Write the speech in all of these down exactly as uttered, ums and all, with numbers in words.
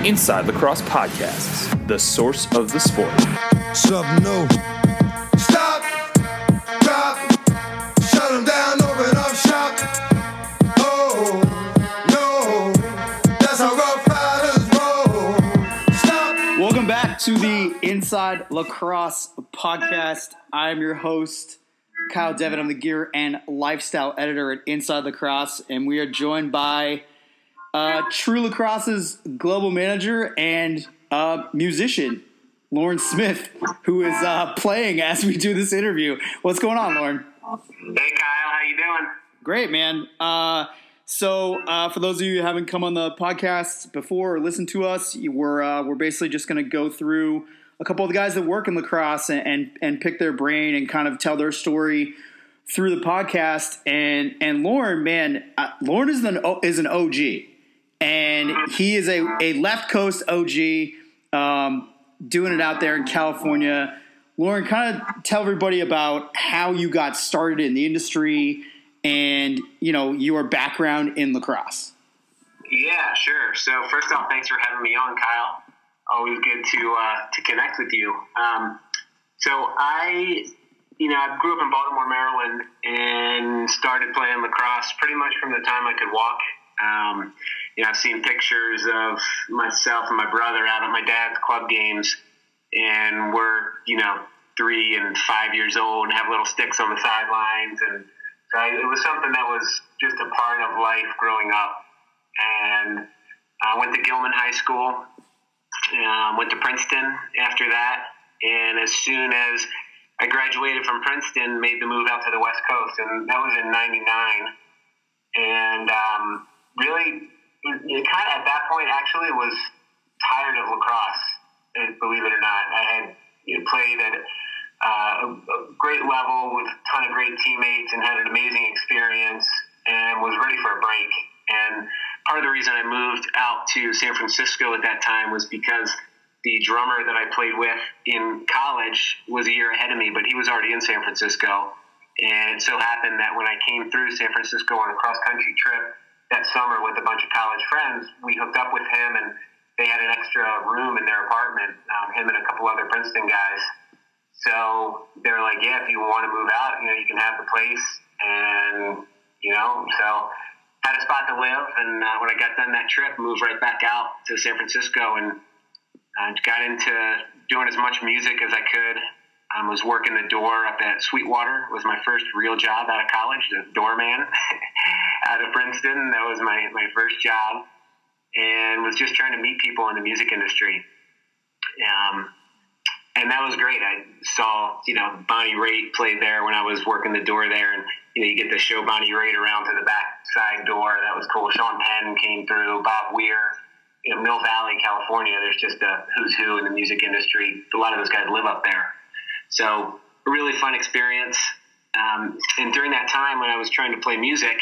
Inside Lacrosse Podcasts, the source of the sport. Something new. Stop, drop, shut them down, open up shop. Oh, no, that's how Rough Riders roll. Stop. Welcome back to the Inside Lacrosse Podcast. I'm your host, Kyle Devitt. I'm the gear and lifestyle editor at Inside Lacrosse, and we are joined by uh, True Lacrosse's global manager and uh, musician, Lauren Smith, who is uh, playing as we do this interview. What's going on, Lauren? Hey, Kyle. How you doing? Great, man. Uh, so uh, for those of you who haven't come on the podcast before or listened to us, we're, uh, we're basically just going to go through a couple of the guys that work in lacrosse and, and, and pick their brain and kind of tell their story through the podcast. And, and Lauren, man, uh, Lauren is an, is an O G, and he is a, a left coast O G, um, doing it out there in California. Lauren, kind of tell everybody about how you got started in the industry and, you know, your background in lacrosse. Yeah, sure. So first off, thanks for having me on, Kyle. Always good to uh, to connect with you. Um, so I, you know, I grew up in Baltimore, Maryland, and started playing lacrosse pretty much from the time I could walk. Um, you know, I've seen pictures of myself and my brother out at my dad's club games, and we're, you know, three and five years old and have little sticks on the sidelines. And so I, it was something that was just a part of life growing up. And I went to Gilman High School. Um, went to Princeton after that, and as soon as I graduated from Princeton, made the move out to the West Coast, and that was in ninety-nine. And um, really, it kind of at that point actually was tired of lacrosse, believe it or not. I had you know, played at uh, a, a great level with a ton of great teammates and had an amazing experience, and was ready for a break. And part of the reason I moved out to San Francisco at that time was because the drummer that I played with in college was a year ahead of me, but he was already in San Francisco. And it so happened that when I came through San Francisco on a cross-country trip that summer with a bunch of college friends, we hooked up with him, and they had an extra room in their apartment, um, him and a couple other Princeton guys. So they were like, yeah, if you want to move out, you know, you can have the place. And, you know, so had a spot to live, and uh, when I got done that trip, moved right back out to San Francisco, and uh, got into doing as much music as I could. I um, was working the door up at Sweetwater. It was my first real job out of college, the doorman out of Princeton. That was my, my first job, and was just trying to meet people in the music industry. Um, and that was great. I saw, you know, Bonnie Raitt played there when I was working the door there, and you know, you get to show Bonnie Raitt around to the back side door. That was cool. Sean Penn came through, Bob Weir. You know, Mill Valley, California, there's just a who's who in the music industry. A lot of those guys live up there. So a really fun experience. Um, and during that time when I was trying to play music,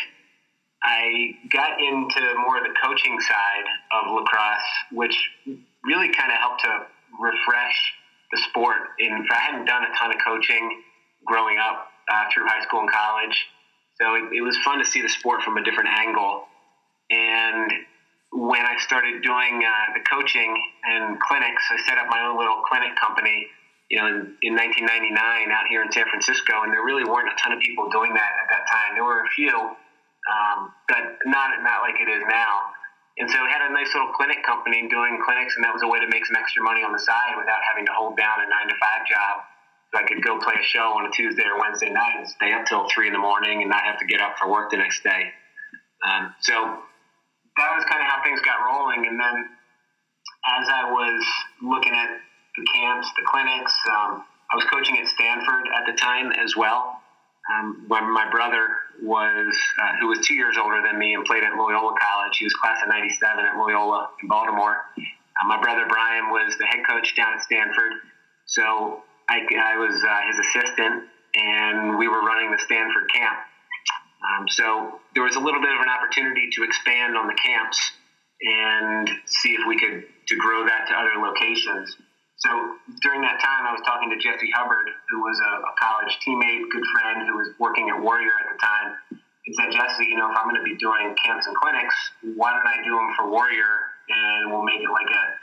I got into more of the coaching side of lacrosse, which really kind of helped to refresh the sport. And I hadn't done a ton of coaching growing up uh, through high school and college. So it, it was fun to see the sport from a different angle. And when I started doing uh, the coaching and clinics, I set up my own little clinic company, you know, in, in nineteen ninety-nine out here in San Francisco. And there really weren't a ton of people doing that at that time. There were a few, um, but not, not like it is now. And so we had a nice little clinic company doing clinics, and that was a way to make some extra money on the side without having to hold down a nine to five job. So I could go play a show on a Tuesday or Wednesday night and stay up till three in the morning and not have to get up for work the next day. Um, so that was kind of how things got rolling. And then as I was looking at the camps, the clinics, um, I was coaching at Stanford at the time as well. Um, when my brother was, uh, who was two years older than me and played at Loyola College, he was class of ninety-seven at Loyola in Baltimore. Uh, my brother Brian was the head coach down at Stanford. So I, I was uh, his assistant, and we were running the Stanford camp. Um, so there was a little bit of an opportunity to expand on the camps and see if we could to grow that to other locations. So during that time, I was talking to Jesse Hubbard, who was a, a college teammate, good friend, who was working at Warrior at the time. He said, Jesse, you know, if I'm going to be doing camps and clinics, why don't I do them for Warrior, and we'll make it like a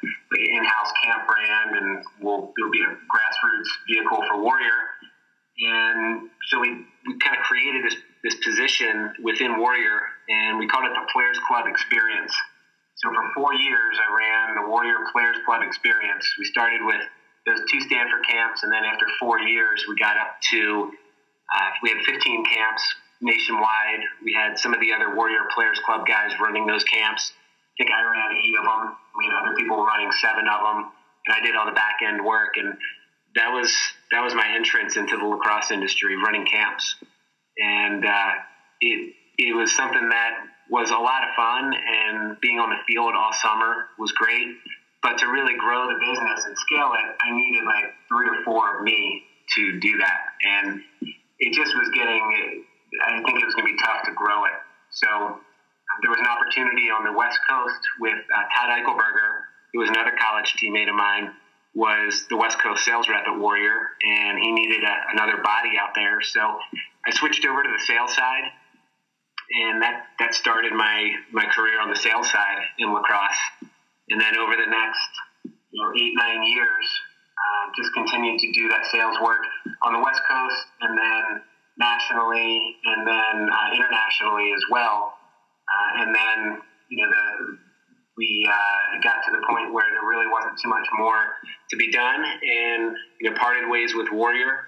position within Warrior, and we called it the Players Club Experience. So for four years, I ran the Warrior Players Club Experience. We started with those two Stanford camps, and then after four years, we got up to, uh, we had fifteen camps nationwide. We had some of the other Warrior Players Club guys running those camps. I think I ran eight of them. We had other people running seven of them, and I did all the back end work. And that was that was my entrance into the lacrosse industry, running camps. And uh, it it was something that was a lot of fun, and being on the field all summer was great. But to really grow the business and scale it, I needed like three or four of me to do that. And it just was getting, I think it was going to be tough to grow it. So there was an opportunity on the West Coast with uh, Todd Eichelberger, who was another college teammate of mine, was the West Coast sales rep at Warrior, and he needed a, another body out there. So I switched over to the sales side, and that, that started my, my career on the sales side in lacrosse. And then over the next, you know, eight, nine years, uh, just continued to do that sales work on the West Coast, and then nationally, and then uh, internationally as well. Uh, and then, you know, the, we uh, got to the point where there really wasn't too much more to be done, and, you know, parted ways with Warrior,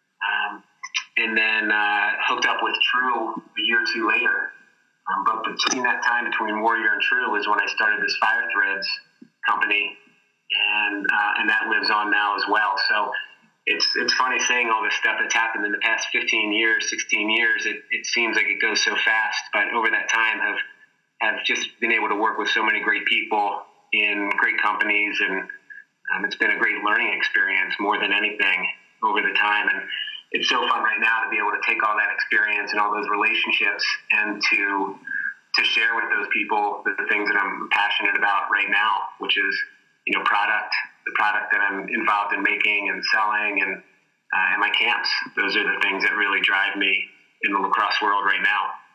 um, and then uh, hooked up with True a year or two later. Um, but between that time, between Warrior and True, is when I started this Fire Threads company, and uh, and that lives on now as well. So it's it's funny saying all this stuff that's happened in the past fifteen years, sixteen years. It, it seems like it goes so fast, but over that time, have have just been able to work with so many great people in great companies, and um, it's been a great learning experience more than anything over the time. And it's so fun right now to be able to take all that experience and all those relationships and to to share with those people the, the things that I'm passionate about right now, which is, you know, product, the product that I'm involved in making and selling, and uh, and my camps. Those are the things that really drive me in the lacrosse world right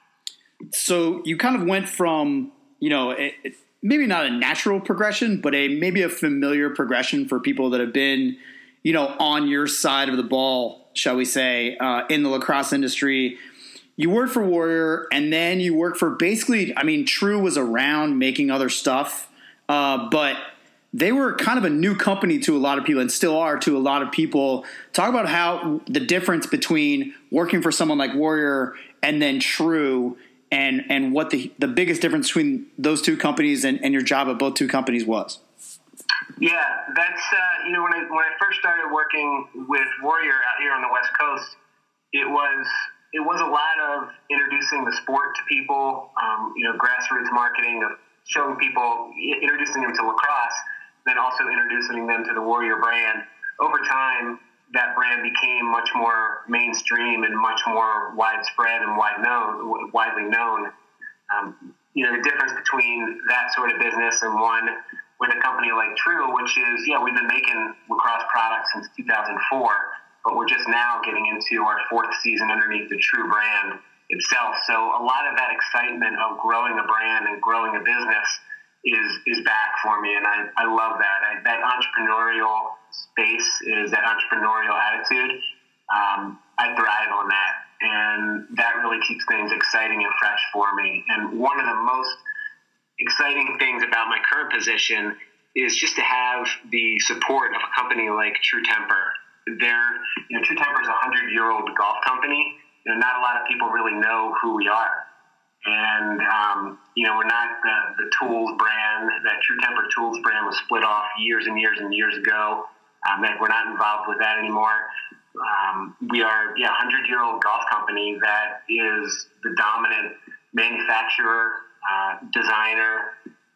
now. So you kind of went from, you know, it, it, maybe not a natural progression, but a maybe a familiar progression for people that have been, you know, on your side of the ball, shall we say, uh, in the lacrosse industry. You worked for Warrior, and then you worked for basically, I mean, True was around making other stuff, uh, but they were kind of a new company to a lot of people, and still are to a lot of people. Talk about how the difference between working for someone like Warrior and then True, and and what the the biggest difference between those two companies and, and your job at both two companies was. Yeah, that's, uh, you know, when I, when I first started working with Warrior out here on the West Coast, it was, it was a lot of introducing the sport to people, um, you know, grassroots marketing of showing people, introducing them to lacrosse, then also introducing them to the Warrior brand. Over time, that brand became much more mainstream and much more widespread and wide known, widely known. Um, you know, the difference between that sort of business and one with a company like True, which is, yeah, we've been making lacrosse products since two thousand four, but we're just now getting into our fourth season underneath the True brand itself. So a lot of that excitement of growing a brand and growing a business is is back for me, and I, I love that. I, that entrepreneurial space is that entrepreneurial attitude. Um, I thrive on that, and that really keeps things exciting and fresh for me. And one of the most exciting things about my current position is just to have the support of a company like True Temper. They're, you know, True Temper is a hundred-year-old golf company. You know, not a lot of people really know who we are. And, um, you know, we're not the, the tools brand. That True Temper tools brand was split off years and years and years ago. Um, that we're not involved with that anymore. Um, we are, yeah, a hundred-year-old golf company that is the dominant manufacturer, uh, designer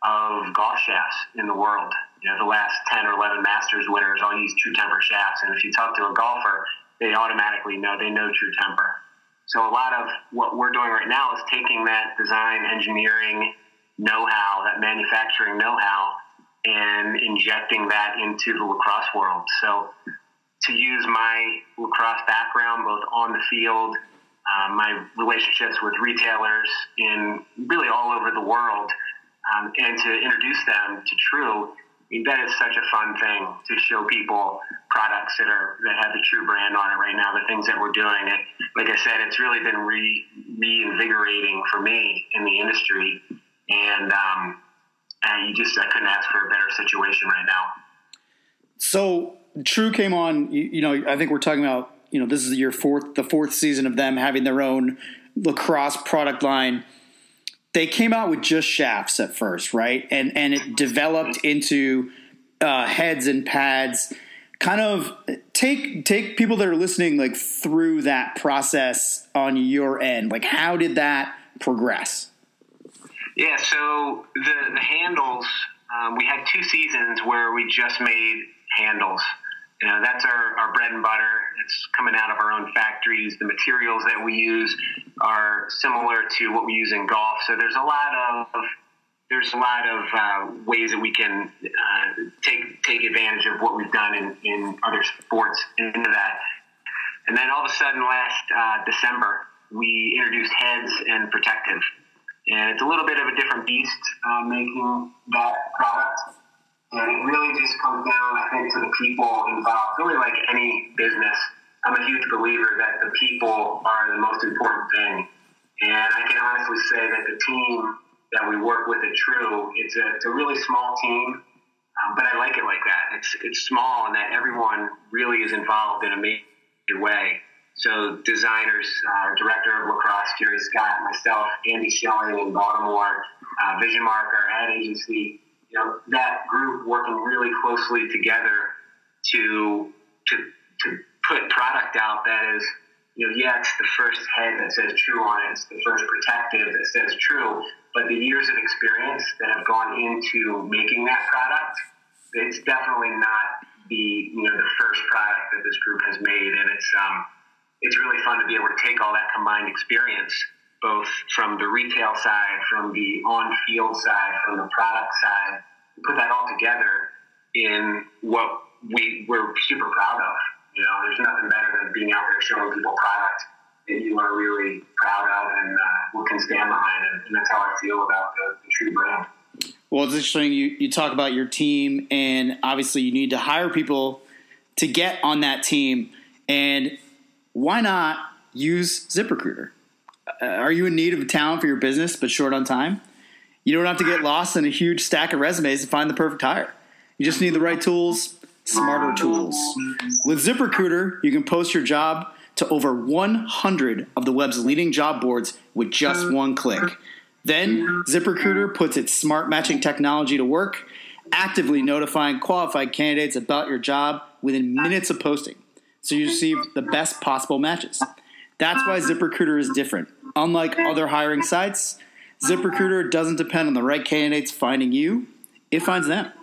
of golf shafts in the world. You know, the last ten or eleven Masters winners all use True Temper shafts. And if you talk to a golfer, they automatically know, they know True Temper. So a lot of what we're doing right now is taking that design engineering know-how, that manufacturing know-how, and injecting that into the lacrosse world. So to use my lacrosse background, both on the field, uh, my relationships with retailers in really all over the world, um, and to introduce them to True mean, that is such a fun thing to show people products that are that have the True brand on it right now, the things that we're doing. It, like I said, it's really been re, reinvigorating for me in the industry. And, um, and you just, I couldn't ask for a better situation right now. So True came on, you, you know, I think we're talking about, you know, this is your fourth, the fourth season of them having their own lacrosse product line. They came out with just shafts at first, right? And and it developed into uh, heads and pads. Kind of take take people that are listening like through that process on your end. Like, how did that progress? Yeah, so the the handles, um, we had two seasons where we just made handles. You know, that's our, our bread and butter. It's coming out of our own factories. The materials that we use are similar to what we use in golf. So there's a lot of there's a lot of uh, ways that we can uh, take take advantage of what we've done in, in other sports into that. And then all of a sudden, last uh, December, we introduced heads and protective. And it's a little bit of a different beast uh, making that product. And it really just comes down, I think, to the people involved. Really, like any business, I'm a huge believer that the people are the most important thing. And I can honestly say that the team that we work with at True, it's a, it's a really small team, um, but I like it like that. It's it's small and that everyone really is involved in a major way. So designers, uh, director of lacrosse, Jerry Scott, myself, Andy Schelling in Baltimore, uh, Vision Mark, our ad agency, you know, that group working really closely together to to to put product out that is, you know, yeah, it's the first head that says True on it, it's the first protective that says True, but the years of experience that have gone into making that product, it's definitely not the, you know, the first product that this group has made, and it's um it's really fun to be able to take all that combined experience, both from the retail side, from the on-field side, from the product side, put that all together in what we, we're super proud of. You know, there's nothing better than being out there showing people product that you are really proud of and uh, what can stand behind. And, and that's how I feel about the, the True brand. Well, it's interesting. You, you talk about your team, and obviously you need to hire people to get on that team. And why not use ZipRecruiter? Uh, are you in need of talent for your business but short on time? You don't have to get lost in a huge stack of resumes to find the perfect hire. You just need the right tools, smarter tools. With ZipRecruiter, you can post your job to over one hundred of the web's leading job boards with just one click. Then ZipRecruiter puts its smart matching technology to work, actively notifying qualified candidates about your job within minutes of posting, so you receive the best possible matches. That's why ZipRecruiter is different. Unlike other hiring sites, ZipRecruiter doesn't depend on the right candidates finding you. It finds them.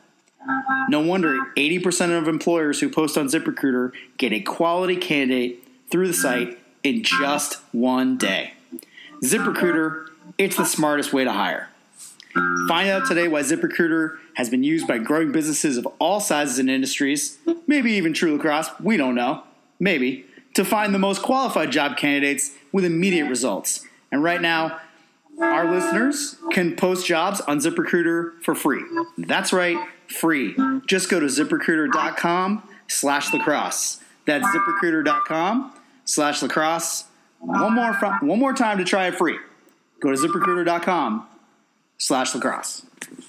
No wonder eighty percent of employers who post on ZipRecruiter get a quality candidate through the site in just one day. ZipRecruiter, it's the smartest way to hire. Find out today why ZipRecruiter has been used by growing businesses of all sizes and industries, maybe even True Lacrosse, we don't know, maybe, to find the most qualified job candidates with immediate results. And right now, our listeners can post jobs on ZipRecruiter for free. That's right, free. Just go to ZipRecruiter.com slash lacrosse. That's ZipRecruiter.com slash lacrosse. One more, fr- one more time to try it free. Go to ZipRecruiter.com slash lacrosse.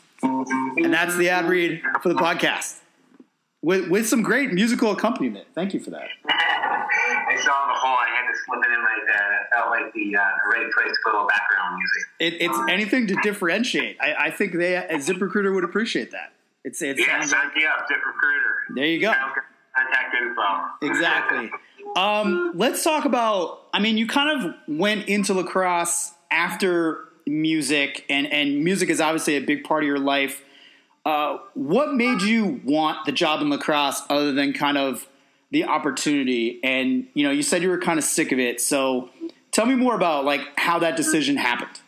And that's the ad read for the podcast. With, with some great musical accompaniment. Thank you for that. I saw the hole. I had to slip it in right there. It felt like the, uh, the right place to put a little background music. It, it's anything to differentiate. I, I think they at ZipRecruiter would appreciate that. It's, it yeah, sounds sign like, me up, ZipRecruiter. There you go. Contact info. Exactly. Um, let's talk about, I mean, you kind of went into lacrosse after music, and, and music is obviously a big part of your life. Uh, what made you want the job in lacrosse other than kind of the opportunity? And, you know, you said you were kind of sick of it. So tell me more about, like, how that decision happened.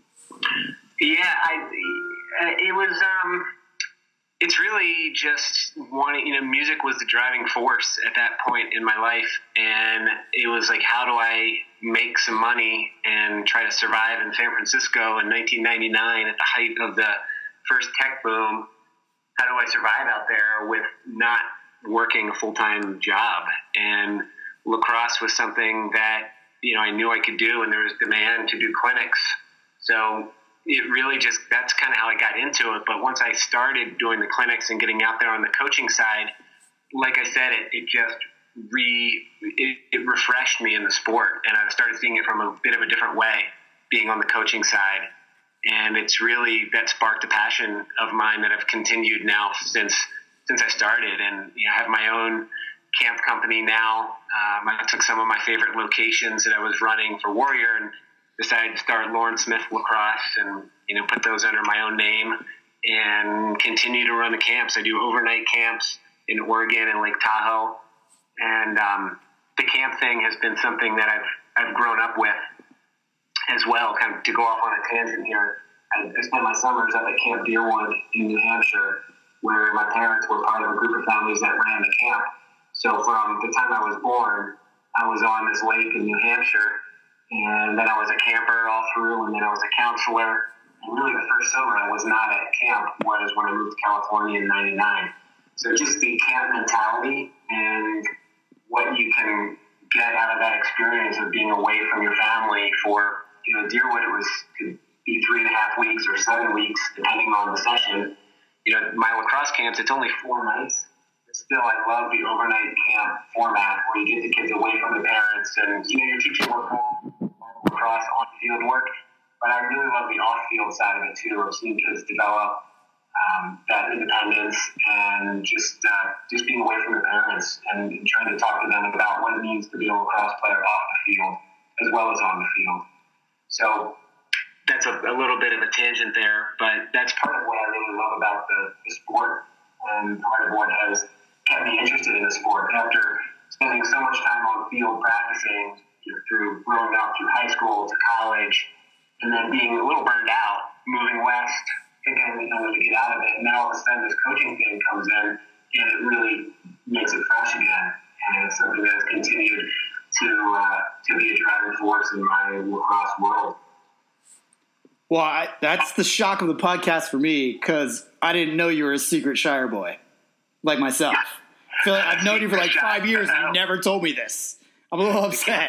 Yeah, I, it was, um, it's really just wanting, you know, music was the driving force at that point in my life. And it was like, how do I make some money and try to survive in San Francisco in nineteen ninety-nine at the height of the first tech boom? how do I survive out there with not working a full-time job? And lacrosse was something that, you know, I knew I could do, and there was demand to do clinics. So it really just, that's kind of how I got into it. But once I started doing the clinics and getting out there on the coaching side, like I said, it, it just re, it, it refreshed me in the sport. And I started seeing it from a bit of a different way, being on the coaching side. And it's really, that sparked a passion of mine that I've continued now since, since I started. And, you know, I have my own camp company now. Um, I took some of my favorite locations that I was running for Warrior and decided to start Lauren Smith Lacrosse and, you know, put those under my own name and continue to run the camps. I do overnight camps in Oregon and Lake Tahoe. And um, the camp thing has been something that I've, I've grown up with as well. Kind of to go off on a tangent here, I, I spent my summers up at Camp Deerwood in New Hampshire, where my parents were part of a group of families that ran the camp. So from the time I was born, I was on this lake in New Hampshire, and then I was a camper all through, and then I was a counselor. And really the first summer I was not at camp was when I moved to California in ninety-nine. So just the camp mentality and what you can get out of that experience of being away from your family for, you know, Deerwood, it was could be three and a half weeks or seven weeks, depending on the session. You know, my lacrosse camps, it's only four nights. But still, I love the overnight camp format where you get the kids away from the parents and, you know, you're teaching lacrosse on-field work. But I really love the off-field side of it, too, of seeing kids develop um, that independence and just uh, just being away from the parents and, and trying to talk to them about what it means to be a lacrosse player off the field as well as on the field. So that's a, a little bit of a tangent there, but that's part of what I really love about the, the sport and part of what has kept me interested in the sport. After spending so much time on the field practicing, you know, through growing up through high school to college, and then being a little burned out, moving west, thinking I'm going to get out of it, and then all of a sudden this coaching thing comes in, and it really makes it fresh again. And it's something that has continued to uh, to be a driving force in my lacrosse world. Well, I, that's the shock of the podcast for me, because I didn't know you were a secret Shire boy, like myself. I feel like I've known you for like five years, and you never told me this. I'm a little upset.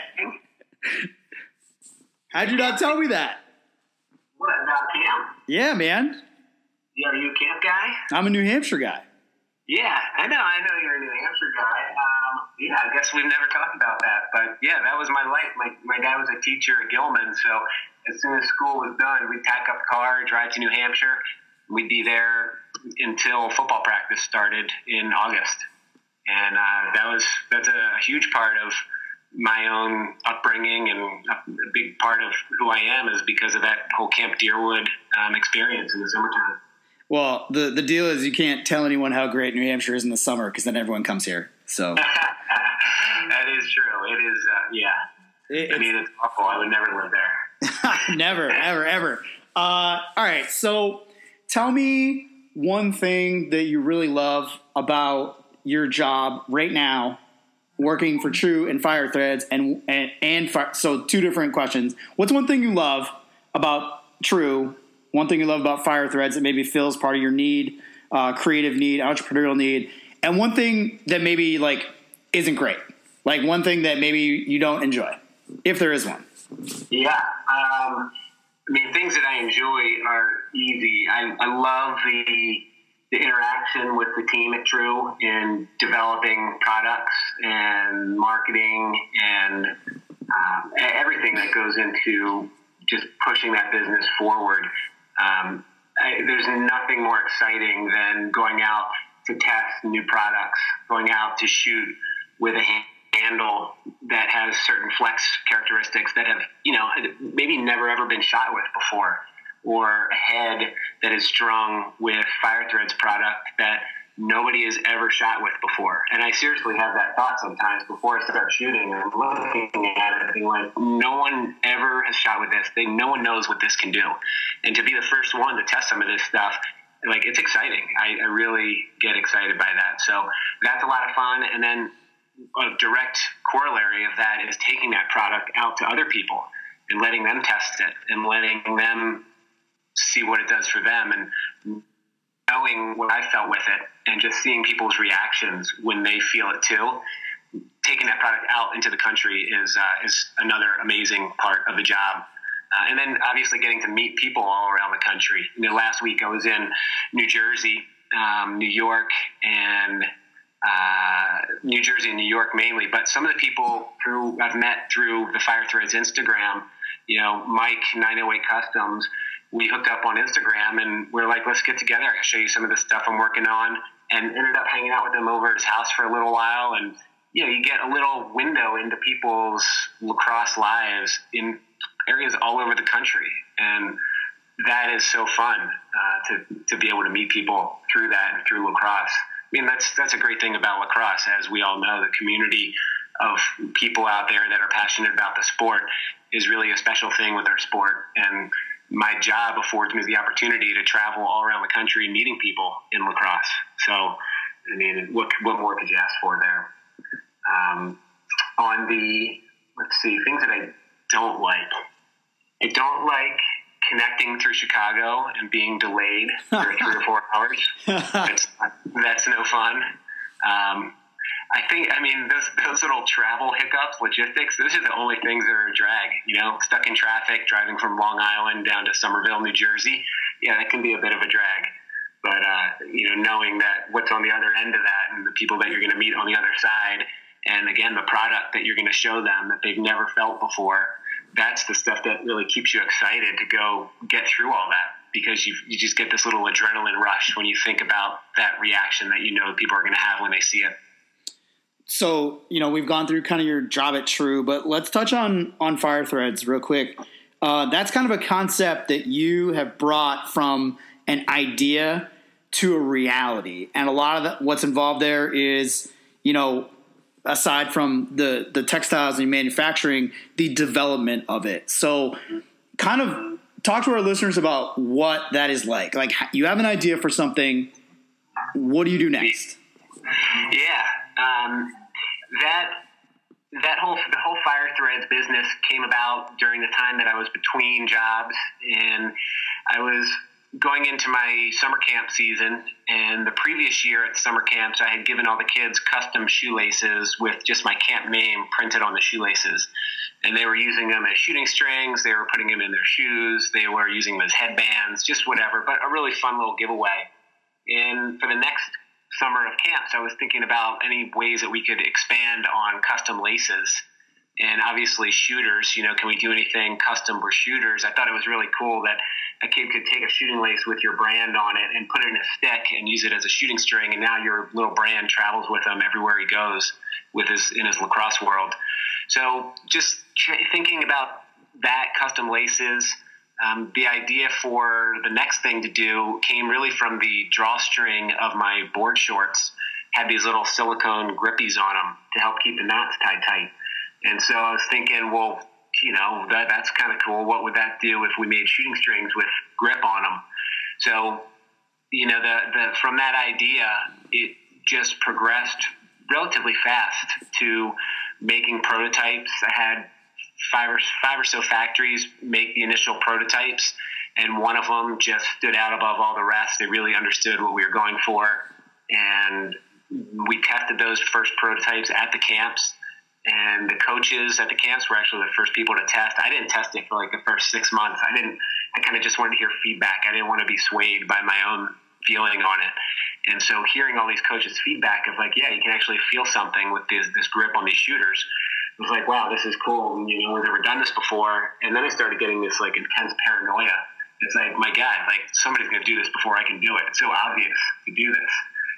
How'd you not tell me that? What, about camp? Yeah, man. Yeah, are you a camp guy? I'm a New Hampshire guy. Yeah, I know. I know you're a New Hampshire guy. Um, yeah, I guess we've never talked about that. But, yeah, that was my life. My my dad was a teacher at Gilman, so as soon as school was done, we'd pack up a car, drive to New Hampshire. We'd be there until football practice started in August. And uh, that was that's a huge part of my own upbringing, and a big part of who I am is because of that whole Camp Deerwood um, experience in the summertime. Well, the, the deal is you can't tell anyone how great New Hampshire is in the summer, because then everyone comes here. So that is true. It is, uh, yeah. It, I mean, it's awful. I would never live there. Never, ever, ever. Uh, all right. So tell me one thing that you really love about your job right now, working for True and Fire Threads, and and, and fire, so two different questions. What's one thing you love about True? One thing you love about Fire Threads that maybe fills part of your need, uh, creative need, entrepreneurial need, and one thing that maybe like isn't great, like one thing that maybe you don't enjoy, if there is one. Yeah, um, I mean, things that I enjoy are easy. I, I love the the interaction with the team at True in developing products and marketing and um, everything that goes into just pushing that business forward. Um, I, there's nothing more exciting than going out to test new products, going out to shoot with a handle that has certain flex characteristics that have, you know, maybe never ever been shot with before, or a head that is strung with Fire Threads product that nobody has ever shot with before. And I seriously have that thought sometimes before I start shooting. I'm looking at it and being like, no one ever has shot with this. They, no one knows what this can do. And to be the first one to test some of this stuff, like, it's exciting. I, I really get excited by that. So that's a lot of fun. And then a direct corollary of that is taking that product out to other people and letting them test it and letting them see what it does for them. And knowing what I felt with it and just seeing people's reactions when they feel it too, taking that product out into the country is uh, is another amazing part of the job. Uh, and then obviously getting to meet people all around the country. You know, last week I was in New Jersey, um, New York, and uh, New Jersey and New York mainly. But some of the people who I've met through the Fire Threads Instagram, you know, Mike nine oh eight Customs, we hooked up on Instagram and we're like, let's get together. I can show you some of the stuff I'm working on, and ended up hanging out with him over at his house for a little while. And, you know, you get a little window into people's lacrosse lives in areas all over the country. And that is so fun uh, to, to be able to meet people through that and through lacrosse. I mean, that's, that's a great thing about lacrosse. As we all know, the community of people out there that are passionate about the sport is really a special thing with our sport. And my job affords me the opportunity to travel all around the country meeting people in lacrosse. So, I mean, what, what more could you ask for there? Um, on the, let's see, things that I don't like. I don't like connecting through Chicago and being delayed for three or four hours. That's, that's no fun. Um, I think, I mean, those those little travel hiccups, logistics, those are the only things that are a drag. You know, stuck in traffic, driving from Long Island down to Somerville, New Jersey. Yeah, that can be a bit of a drag. But, uh, you know, knowing that what's on the other end of that and the people that you're going to meet on the other side, and again, the product that you're going to show them that they've never felt before, that's the stuff that really keeps you excited to go get through all that, because you you just get this little adrenaline rush when you think about that reaction that you know people are going to have when they see it. So, you know, we've gone through kind of your job at True, but let's touch on, on Fire Threads real quick. Uh, that's kind of a concept that you have brought from an idea to a reality. And a lot of the, what's involved there is, you know, aside from the, the textiles and manufacturing, the development of it. So kind of talk to our listeners about what that is like. Like, you have an idea for something. What do you do next? Yeah. Um, that, that whole, the whole Fire Threads business came about during the time that I was between jobs, and I was going into my summer camp season. And the previous year at summer camps, I had given all the kids custom shoelaces with just my camp name printed on the shoelaces. And they were using them as shooting strings. They were putting them in their shoes. They were using them as headbands, just whatever, but a really fun little giveaway. And for the next summer of camps, I was thinking about any ways that we could expand on custom laces. And obviously shooters, you know, can we do anything custom for shooters? I thought it was really cool that a kid could take a shooting lace with your brand on it and put it in a stick and use it as a shooting string. And now your little brand travels with him everywhere he goes with his, in his lacrosse world. So just thinking about that, custom laces, um, the idea for the next thing to do came really from the drawstring of my board shorts. Had these little silicone grippies on them to help keep the knots tied tight. And so I was thinking, well, you know, that that's kind of cool. What would that do if we made shooting strings with grip on them? So, you know, the, the from that idea, it just progressed relatively fast to making prototypes. I had five or five or so factories make the initial prototypes, and one of them just stood out above all the rest. They really understood what we were going for, and we tested those first prototypes at the camps. And the coaches at the camps were actually the first people to test. I didn't test it for like the first six months. I didn't, I kind of just wanted to hear feedback. I didn't want to be swayed by my own feeling on it. And so hearing all these coaches' feedback of like, yeah, you can actually feel something with this, this grip on these shooters. It was like, wow, this is cool. And, you know, I've never done this before. And then I started getting this like intense paranoia. It's like, my God, like somebody's going to do this before I can do it. It's so obvious to do this.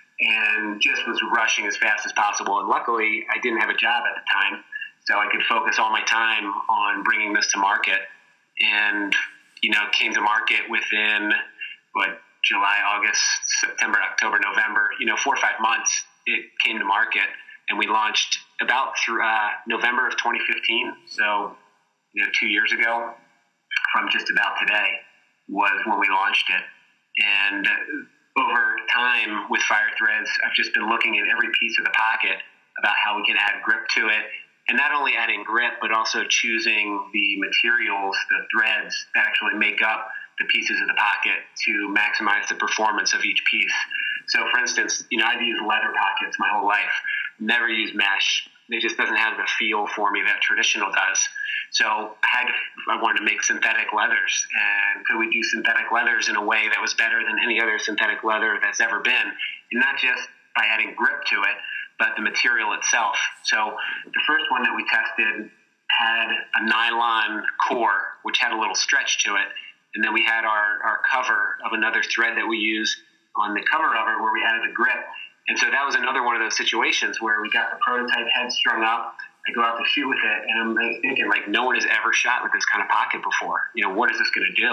And just was rushing as fast as possible. And luckily, I didn't have a job at the time, so I could focus all my time on bringing this to market. And, you know, came to market within, what, July, August, September, October, November, you know, four or five months, it came to market. And we launched about through uh, November of twenty fifteen. So, you know, two years ago from just about today was when we launched it. And over time with Fire Threads, I've just been looking at every piece of the pocket about how we can add grip to it. And not only adding grip, but also choosing the materials, the threads that actually make up the pieces of the pocket to maximize the performance of each piece. So, for instance, you know, I've used leather pockets my whole life, never used mesh. It just doesn't have the feel for me that traditional does. So I had to, I wanted to make synthetic leathers, and could we do synthetic leathers in a way that was better than any other synthetic leather that's ever been, and not just by adding grip to it, but the material itself. So the first one that we tested had a nylon core, which had a little stretch to it, and then we had our, our cover of another thread that we use on the cover of it where we added a grip. And so that was another one of those situations where we got the prototype head strung up. I go out to shoot with it, and I'm thinking, like, no one has ever shot with this kind of pocket before. You know, what is this going to do?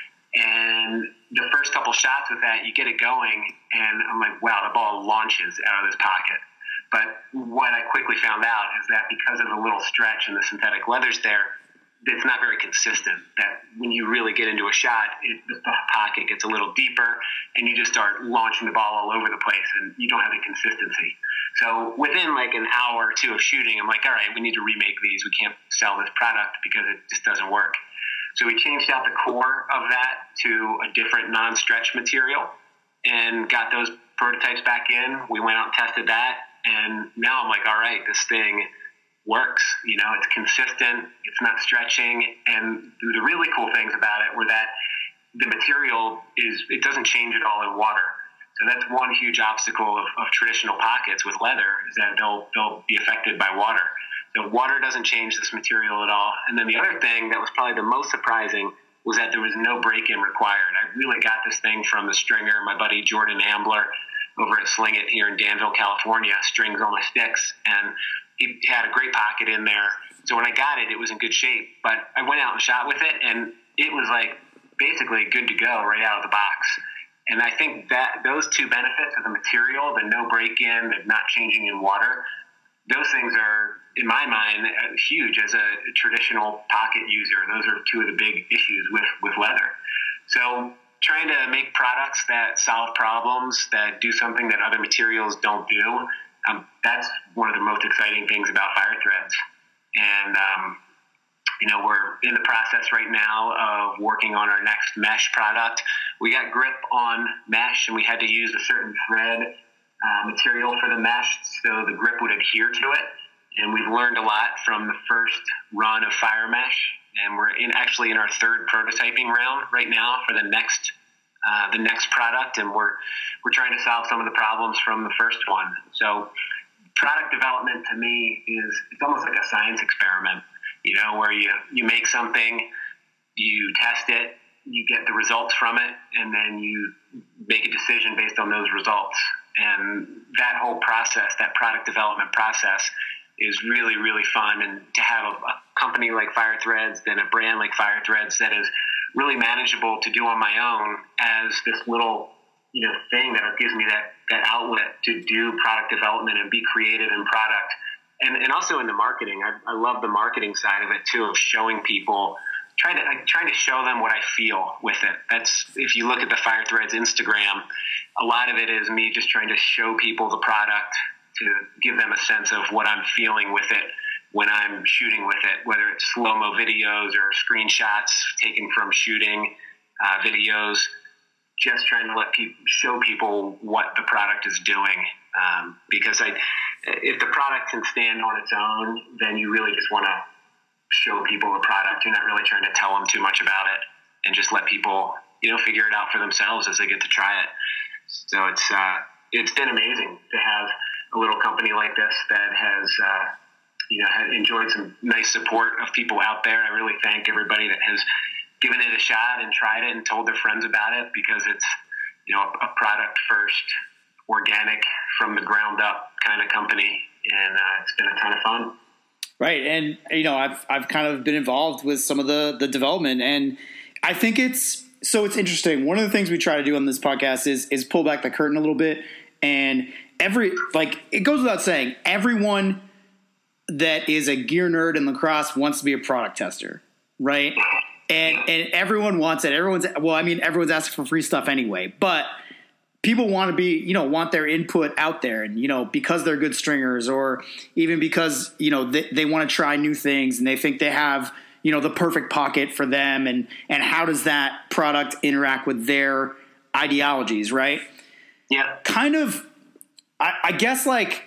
And the first couple shots with that, you get it going, and I'm like, wow, the ball launches out of this pocket. But what I quickly found out is that because of the little stretch and the synthetic leathers there, it's not very consistent. That when you really get into a shot, it, the pocket gets a little deeper, and you just start launching the ball all over the place, and you don't have the consistency. So within like an hour or two of shooting, I'm like, all right, we need to remake these. We can't sell this product because it just doesn't work. So we changed out the core of that to a different non-stretch material and got those prototypes back in. We went out and tested that, and now I'm like, all right, this thing works. You know, it's consistent, it's not stretching, and the really cool things about it were that the material is, it doesn't change at all in water. So that's one huge obstacle of, of traditional pockets with leather, is that they'll they'll be affected by water. So water doesn't change this material at all. And then the other thing that was probably the most surprising was that there was no break-in required. I really got this thing from the stringer, my buddy Jordan Ambler over at Sling It here in Danville, California, strings on my sticks, and he had a great pocket in there. So when I got it, it was in good shape. But I went out and shot with it, and it was like basically good to go right out of the box. And I think that those two benefits of the material, the no break-in, the not changing in water, those things are, in my mind, huge as a traditional pocket user. Those are two of the big issues with, with leather. So trying to make products that solve problems, that do something that other materials don't do, um, that's one of the most exciting things about Fire Threads. And, um, you know, we're in the process right now of working on our next mesh product. We got grip on mesh, and we had to use a certain thread uh, material for the mesh so the grip would adhere to it. And we've learned a lot from the first run of Fire Mesh, and we're in actually in our third prototyping round right now for the next uh, the next product, and we're we're trying to solve some of the problems from the first one. So product development to me is, it's almost like a science experiment, you know, where you you make something, you test it, you get the results from it, and then you make a decision based on those results. And that whole process, that product development process, is really, really fun. And to have a, a company like Fire Threads and a brand like Fire Threads that is really manageable to do on my own as this little, you know, thing that gives me that, that outlet to do product development and be creative in product. And, and also in the marketing, I, I love the marketing side of it too, of showing people, trying to like, trying to show them what I feel with it. That's, if you look at the Fire Threads Instagram, a lot of it is me just trying to show people the product, to give them a sense of what I'm feeling with it when I'm shooting with it, whether it's slow-mo videos or screenshots taken from shooting uh, videos, just trying to let people, show people what the product is doing. Um, because I, if the product can stand on its own, then you really just want to show people the product. You're not really trying to tell them too much about it, and just let people, you know, figure it out for themselves as they get to try it. So it's, uh, it's been amazing to have a little company like this that has, uh, you know, has enjoyed some nice support of people out there. I really thank everybody that has given it a shot and tried it and told their friends about it, because it's, you know, a product first, organic, from the ground up kind of company. And uh, it's been a ton of fun. Right. And, you know, I've, I've kind of been involved with some of the, the development, and I think it's, so it's interesting. One of the things we try to do on this podcast is, is pull back the curtain a little bit. And every, like, it goes without saying, everyone that is a gear nerd in lacrosse wants to be a product tester, right? And and everyone wants it. Everyone's, well, I mean, everyone's asking for free stuff anyway, but people want to be, you know, want their input out there, and, you know, because they're good stringers, or even because, you know, they, they want to try new things and they think they have, you know, the perfect pocket for them, and, and how does that product interact with their ideologies, right? Yeah. Kind of, I, I guess, like,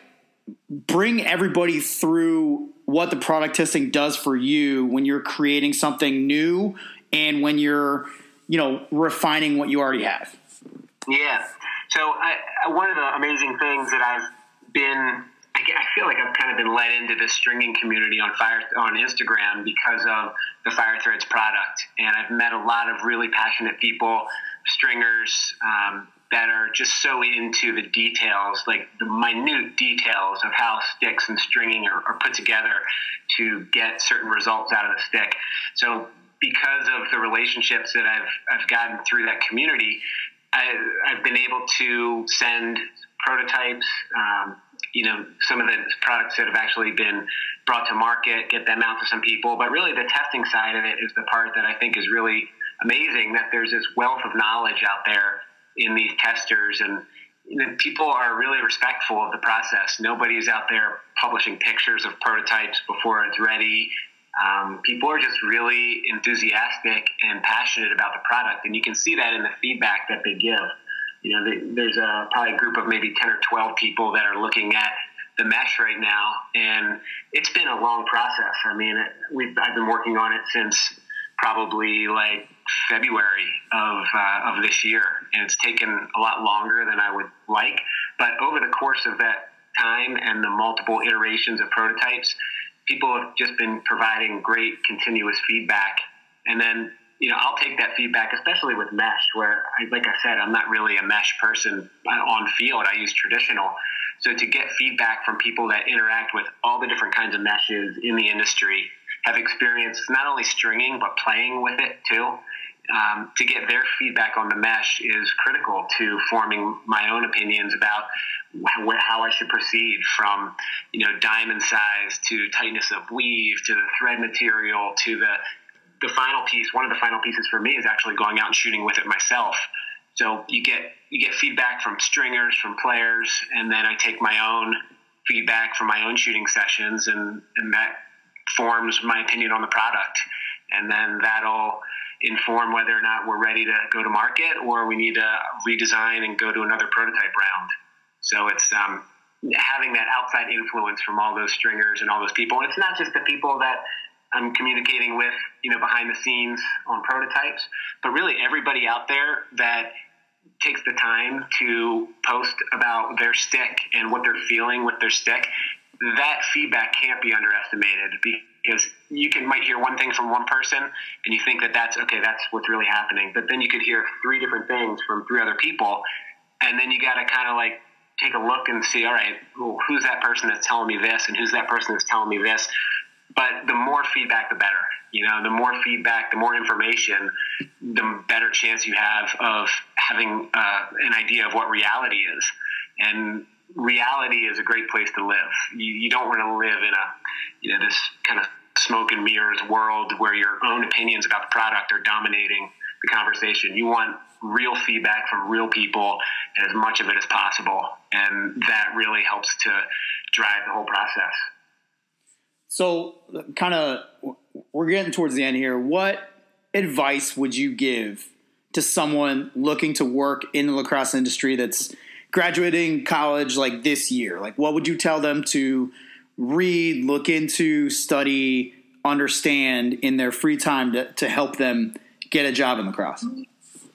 bring everybody through what the product testing does for you when you're creating something new and when you're, you know, refining what you already have. Yeah. So I, I, one of the amazing things that I've been, I, I feel like I've kind of been led into the stringing community on Fire on Instagram because of the FireThreads product. And I've met a lot of really passionate people, stringers, um, that are just so into the details, like the minute details of how sticks and stringing are, are put together to get certain results out of the stick. So because of the relationships that I've, I've gotten through that community, I, I've been able to send prototypes, um, you know, some of the products that have actually been brought to market, get them out to some people. But really the testing side of it is the part that I think is really amazing, that there's this wealth of knowledge out there in these testers, and you know, people are really respectful of the process. Nobody's out there publishing pictures of prototypes before it's ready. Um, people are just really enthusiastic and passionate about the product, and you can see that in the feedback that they give. You know, they, there's a, probably a group of maybe ten or twelve people that are looking at the mesh right now, and it's been a long process. I mean, it, we've I've been working on it since probably like February of uh, of this year, and it's taken a lot longer than I would like. But over the course of that time and the multiple iterations of prototypes, people have just been providing great continuous feedback. And then, you know, I'll take that feedback, especially with mesh, where, I, like I said, I'm not really a mesh person on field. I use traditional. So to get feedback from people that interact with all the different kinds of meshes in the industry, have experienced not only stringing, but playing with it too, um, to get their feedback on the mesh is critical to forming my own opinions about wh- how I should proceed, from, you know, diamond size to tightness of weave to the thread material to the the final piece. One of the final pieces for me is actually going out and shooting with it myself. So you get you get feedback from stringers, from players, and then I take my own feedback from my own shooting sessions, and, and that forms my opinion on the product. And then that'll inform whether or not we're ready to go to market or we need to redesign and go to another prototype round. So it's um, having that outside influence from all those stringers and all those people. And it's not just the people that I'm communicating with, you know, behind the scenes on prototypes, but really everybody out there that takes the time to post about their stick and what they're feeling with their stick. That feedback can't be underestimated, because you can might hear one thing from one person and you think that that's okay, that's what's really happening. But then you could hear three different things from three other people. And then you got to kind of like take a look and see, all right, well, who's that person that's telling me this and who's that person that's telling me this? But the more feedback, the better. You know, the more feedback, the more information, the better chance you have of having uh, an idea of what reality is. And reality is a great place to live. You, you don't want to live in a, you know, this kind of smoke and mirrors world where your own opinions about the product are dominating the conversation. You want real feedback from real people, and as much of it as possible. And that really helps to drive the whole process. So kind of, we're getting towards the end here. What advice would you give to someone looking to work in the lacrosse industry that's graduating college like this year? Like, what would you tell them to read, look into, study, understand in their free time to, to help them get a job in lacrosse? Um,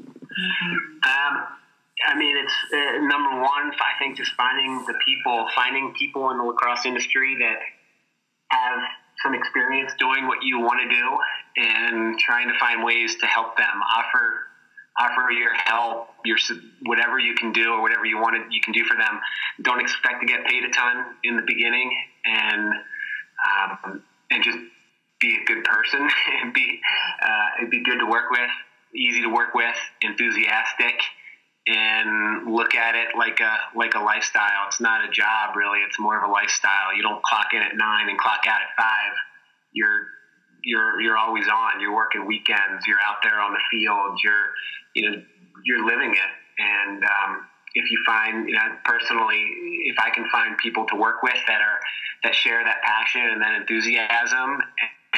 I mean, it's uh, number one, I think just finding the people, finding people in the lacrosse industry that have some experience doing what you want to do, and trying to find ways to help them. Offer offer your help, your whatever you can do or whatever you want to, you can do for them. Don't expect to get paid a ton in the beginning, and um, and just be a good person and be uh, be good to work with, easy to work with, enthusiastic, and look at it like a like a lifestyle. It's not a job, really. It's more of a lifestyle. You don't clock in at nine and clock out at five. You're you're you're always on. You're working weekends. You're out there on the field. You're you know you're living it. And um, if you find, you know, personally, if I can find people to work with that are that share that passion and that enthusiasm, and,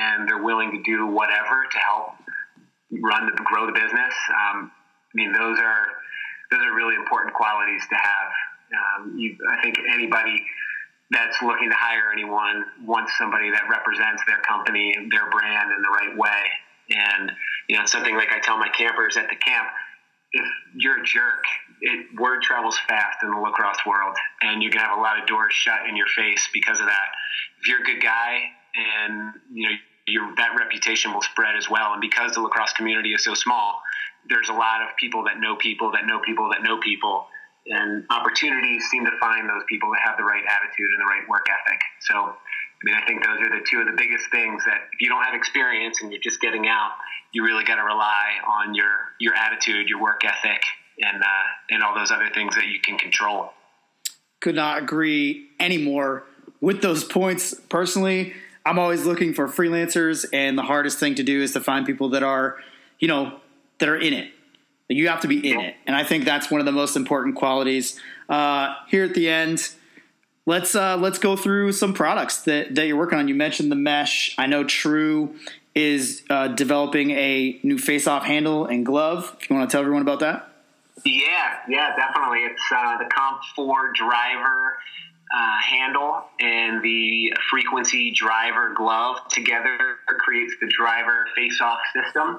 and they're willing to do whatever to help run the, grow the business. Um, I mean, those are those are really important qualities to have. Um, you, I think anybody that's looking to hire anyone wants somebody that represents their company and their brand in the right way. And, you know, it's something like I tell my campers at the camp, if you're a jerk, it, word travels fast in the lacrosse world, and you're going to have a lot of doors shut in your face because of that. If you're a good guy, and, you know, your, that reputation will spread as well. And because the lacrosse community is so small, there's a lot of people that know people that know people that know people. And opportunities seem to find those people that have the right attitude and the right work ethic. So, I mean, I think those are the two of the biggest things that if you don't have experience and you're just getting out, you really got to rely on your, your attitude, your work ethic, and, uh, and all those other things that you can control. Could not agree anymore with those points. Personally, I'm always looking for freelancers, and the hardest thing to do is to find people that are, you know, that are in it. You have to be in it. And I think that's one of the most important qualities. Uh, here at the end, let's uh, let's go through some products that, that you're working on. You mentioned the mesh. I know True is uh, developing a new face-off handle and glove. If you want to tell everyone about that. Yeah, yeah, definitely. It's uh, the Comp four driver uh, handle and the Frequency driver glove together creates the driver face-off system.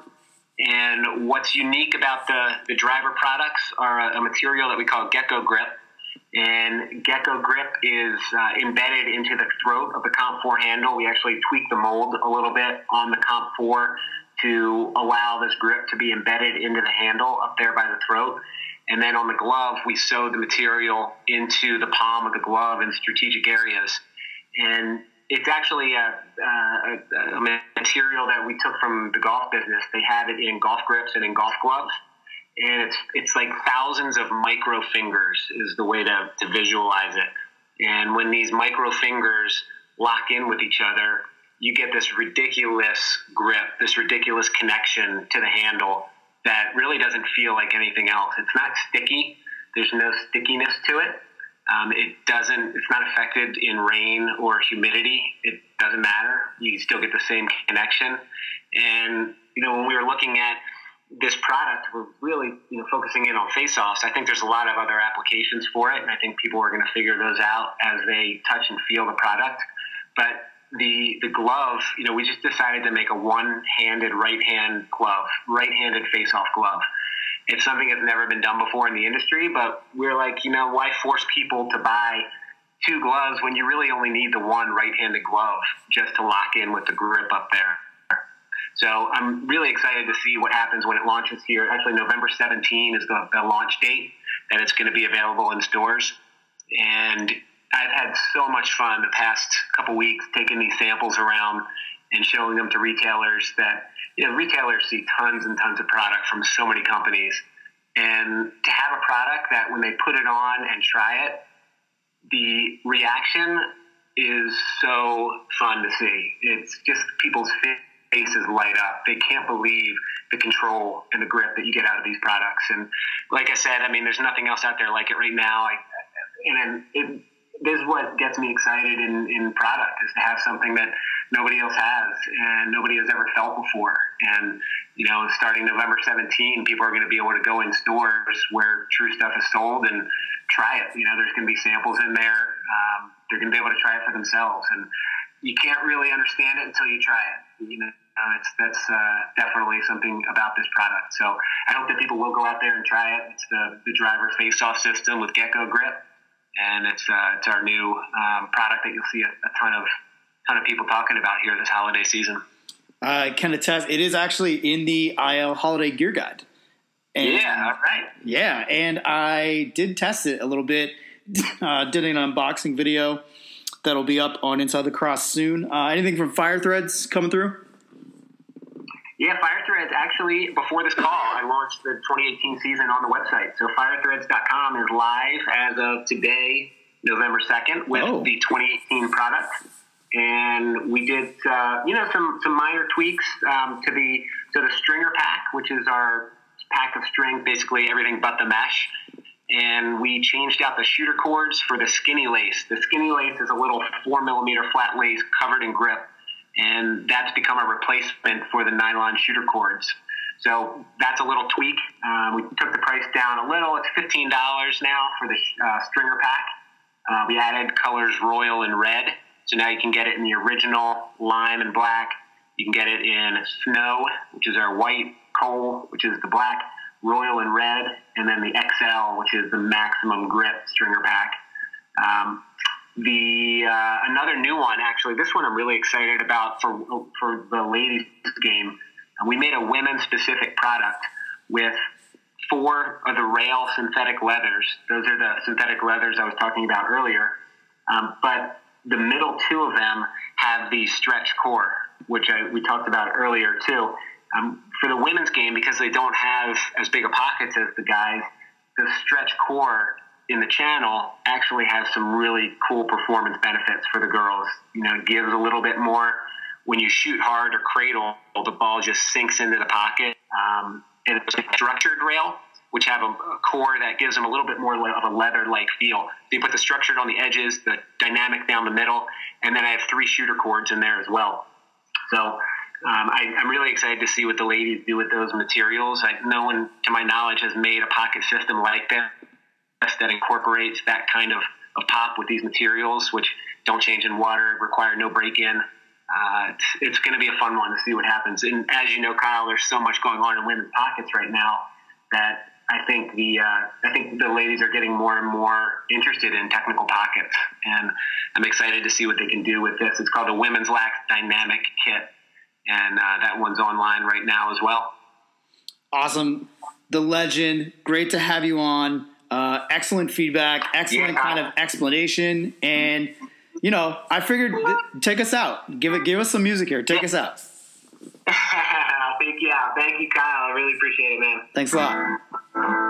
And what's unique about the, the driver products are a, a material that we call Gecko Grip. And Gecko Grip is uh, embedded into the throat of the Comp four handle. We actually tweak the mold a little bit on the Comp four to allow this grip to be embedded into the handle up there by the throat. And then on the glove, we sewed the material into the palm of the glove in strategic areas. And it's actually a, a, a material that we took from the golf business. They have it in golf grips and in golf gloves. And it's it's like thousands of micro fingers is the way to, to visualize it. And when these micro fingers lock in with each other, you get this ridiculous grip, this ridiculous connection to the handle that really doesn't feel like anything else. It's not sticky. There's no stickiness to it. Um, it doesn't, it's not affected in rain or humidity. It doesn't matter. You still get the same connection. And, you know, when we were looking at this product, we're really, you know, focusing in on face-offs. I think there's a lot of other applications for it. And I think people are going to figure those out as they touch and feel the product. But the, the glove, you know, we just decided to make a one-handed right-hand glove, right-handed face-off glove. It's something that's never been done before in the industry, but we're like, you know, why force people to buy two gloves when you really only need the one right-handed glove just to lock in with the grip up there? So I'm really excited to see what happens when it launches here. Actually, November seventeenth is the, the launch date that it's going to be available in stores. And I've had so much fun the past couple weeks taking these samples around and showing them to retailers that, you know, retailers see tons and tons of product from so many companies. And to have a product that when they put it on and try it, the reaction is so fun to see. It's just people's faces light up. They can't believe the control and the grip that you get out of these products. And like I said, I mean, there's nothing else out there like it right now. I, and it, this is what gets me excited in, in product, is to have something that nobody else has and nobody has ever felt before. And, you know, starting November seventeenth, people are going to be able to go in stores where True Stuff is sold and try it. You know, there's going to be samples in there. Um, they're going to be able to try it for themselves. And you can't really understand it until you try it. You know, uh, it's, that's uh, definitely something about this product. So I hope that people will go out there and try it. It's the, the driver face-off system with Gecko Grip. And it's uh, it's our new um, product that you'll see a, a ton of ton of people talking about here this holiday season. I can attest. It is actually in the I L Holiday Gear Guide. And, yeah, all right. Yeah, and I did test it a little bit. Uh, did an unboxing video that'll be up on Inside Lacrosse soon. Uh, anything from Fire Threads coming through? Yeah, Fire Threads, actually, before this call, I launched the twenty eighteen season on the website. So fire threads dot com is live as of today, November second, with oh. the twenty eighteen product. And we did, uh, you know, some, some minor tweaks um, to the to the stringer pack, which is our pack of string, basically everything but the mesh. And we changed out the shooter cords for the skinny lace. The skinny lace is a little four millimeter flat lace covered in grip and that's become a replacement for the nylon shooter cords. So that's a little tweak. Um, we took the price down a little. It's fifteen dollars now for the uh, stringer pack. Uh, we added colors royal and red. So now you can get it in the original lime and black. You can get it in snow, which is our white, coal, which is the black, royal and red, and then the X L, which is the maximum grip stringer pack. Um, the uh, another new one, actually, this one I'm really excited about for for the ladies game. We made a women-specific product with four of the rail synthetic leathers. Those are the synthetic leathers I was talking about earlier. Um, but the middle two of them have the stretch core, which I, we talked about earlier too. Um, for the women's game, because they don't have as big a pockets as the guys, the stretch core in the channel actually has some really cool performance benefits for the girls. You know, it gives a little bit more. When you shoot hard or cradle, the ball just sinks into the pocket. Um, and it's a structured rail, which have a, a core that gives them a little bit more of a leather-like feel. So you put the structured on the edges, the dynamic down the middle, and then I have three shooter cords in there as well. So um, I, I'm really excited to see what the ladies do with those materials. I, no one, to my knowledge, has made a pocket system like that that incorporates that kind of, of pop with these materials, which don't change in water, require no break-in. Uh, it's, it's going to be a fun one to see what happens. And as you know, Kyle, there's so much going on in women's pockets right now that I think the uh, I think the ladies are getting more and more interested in technical pockets, and I'm excited to see what they can do with this. It's called the Women's Lax Dynamic Kit, and uh, that one's online right now as well. Awesome, the legend. Great to have you on. Uh, excellent feedback. Excellent yeah. kind of explanation, and. You know, I figured, take us out. Give it, give us some music here. Take us out. Thank you. Thank you, Kyle. I really appreciate it, man. Thanks a lot.